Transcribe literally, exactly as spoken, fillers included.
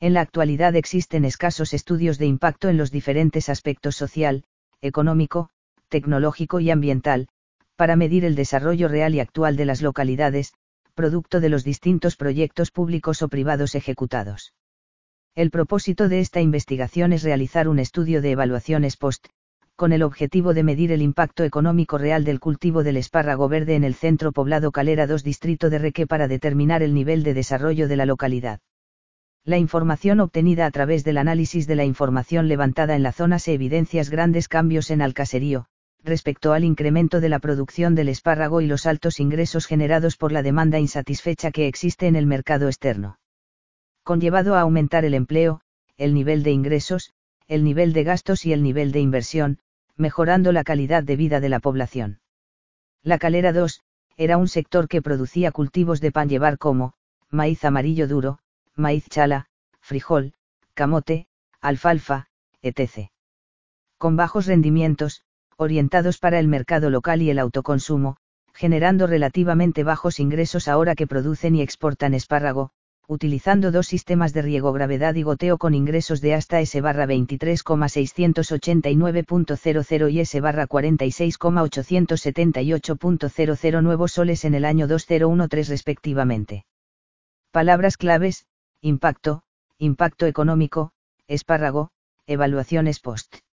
En la actualidad existen escasos estudios de impacto en los diferentes aspectos social, económico, tecnológico y ambiental, para medir el desarrollo real y actual de las localidades, producto de los distintos proyectos públicos o privados ejecutados. El propósito de esta investigación es realizar un estudio de evaluación ex post, con el objetivo de medir el impacto económico real del cultivo del espárrago verde en el centro poblado Calera dos distrito de Reque para determinar el nivel de desarrollo de la localidad. La información obtenida a través del análisis de la información levantada en la zona se evidencian grandes cambios en el caserío, respecto al incremento de la producción del espárrago y los altos ingresos generados por la demanda insatisfecha que existe en el mercado externo. Conllevado a aumentar el empleo, el nivel de ingresos, el nivel de gastos y el nivel de inversión, mejorando la calidad de vida de la población. La Calera dos, era un sector que producía cultivos de pan llevar como, maíz amarillo duro, maíz chala, frijol, camote, alfalfa, etcétera. Con bajos rendimientos, orientados para el mercado local y el autoconsumo, generando relativamente bajos ingresos ahora que producen y exportan espárrago, utilizando dos sistemas de riego gravedad y goteo con ingresos de hasta S veintitrés coma seiscientos ochenta y nueve punto cero cero y S cuarenta y seis coma ochocientos setenta y ocho punto cero cero nuevos soles en el año dos mil trece respectivamente. Palabras claves: impacto, impacto económico, espárrago, evaluación ex post.